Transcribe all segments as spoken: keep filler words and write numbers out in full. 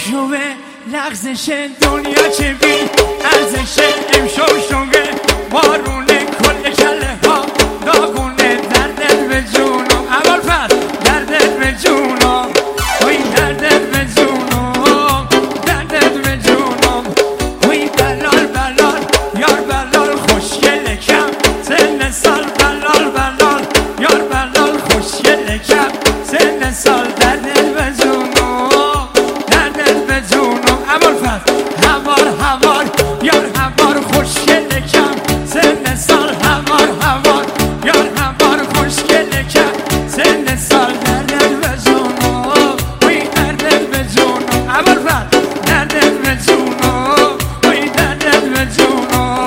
شوه لغزش دنیا چه بی ارزش امشو شوه بارونه کل کله ها داغونه دردت به جونم اول فرد دردت به جونم وی دردت به جونم دردت به جونم وی بلال بلال یار بلال خوشگل کم سن سال بلال بلال یار بلال خوشگل کم سن سال دردت به جونم دردت به جونم اول فرد همار همار یار همار خوشگل کم سن سال همار همار یار همار خوشگل کم سن سال دردت به جونم وی دردت به جونم اول فرد دردت به جونم وی دردت به جونم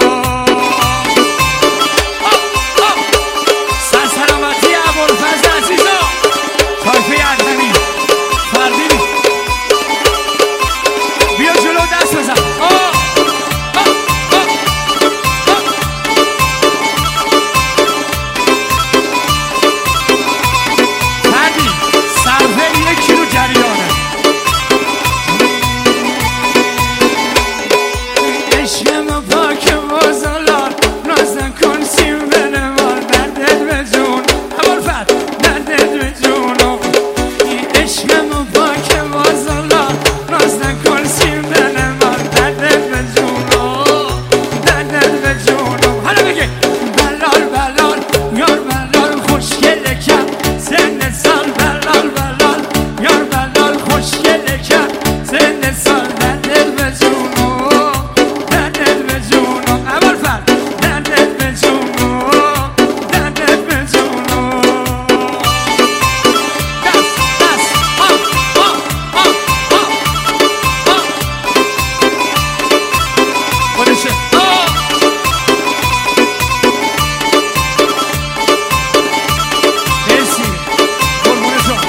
سر سلامتی ابوالفضل عزیزا طایفه ارتنی فردی بیا جلو دست بزن فردی صرفه یک کیلو جریانه عشقم پاک بازالار ناز نکن سیم بنوار دردت به جون ابوالفضل دردت به جونم عشقم پاک بازالار ناز نکن سیم بنوار دردت به جونم دردت به جونم حالا بگه بلال بلال یار بلال خوشگل کم سن سال بلال بلال یار بلال خوشگل کم سن سال دردت به جونم دردت به جونم ابوالفضل دردت به جونم دردت به جونم دست دست آه آه آه آه آه خودشه آه مرسی قربون شما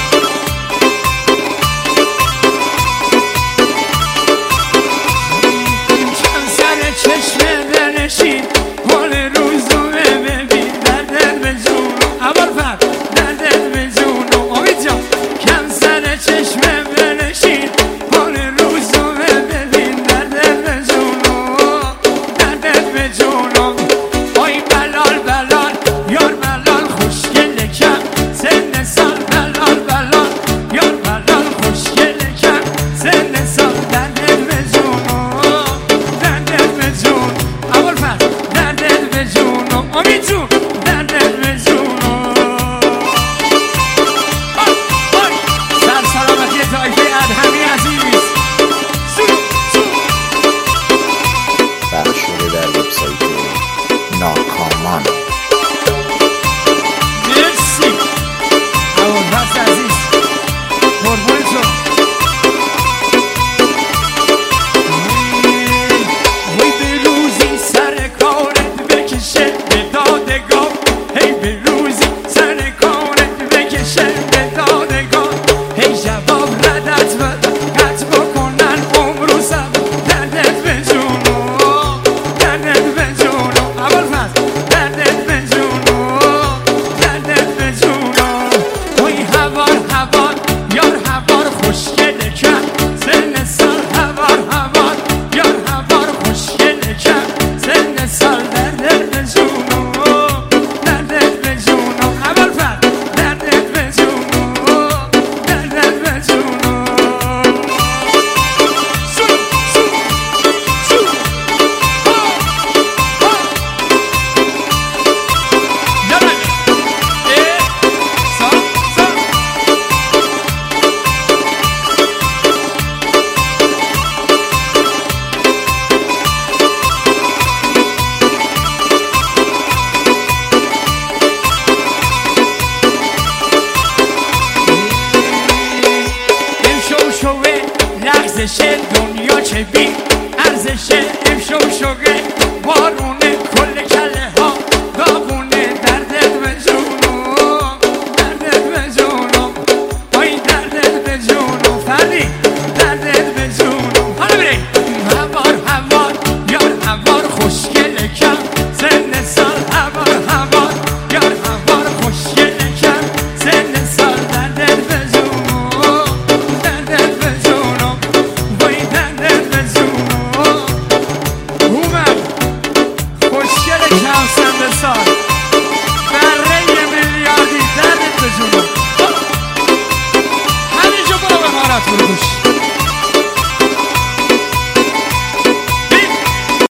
چند سر چشمه بنشین حال روزو ببین دردت به جونم ابوالفضل دردت به جونم امید جان کم سر چشمه بنشین حال روزو ببین دردت به جونم دردت به جونم وای بلال بلال یار بلال خوشگل کم سن سال بلال بلال یار بلال خوشگل کم سن سال دردت به جونم دردت به جون ابوالفضل دردت به جونم امید جون دردت به جونم آی آی سر سلامتی طایفه ادهمی عزیز سو سو پخش شده در وبسایت ناکامان. مرسی ابوالفضل عزیز قربون شما وی به روزی سر کارت بکشه به دادگاه هی به روزی سر کارت بکشه به دادگاه هی جواب ردت بده قطع بکنن عمر و سب دردت به جونم دردت به جونم ابوالفضل دردت به جونم دردت به جونم وی هوار هوار یار هوار خوشگل کم سن سال هوار هوار یار هوار خوشگل کم سن سال دردت به جونم دردت به جونم ابوالفضل دردت به جونم دردت به جونم سو سو سو ها ها یادم اه سا سا امشو شوه لغزش دنیا چه بی ارزش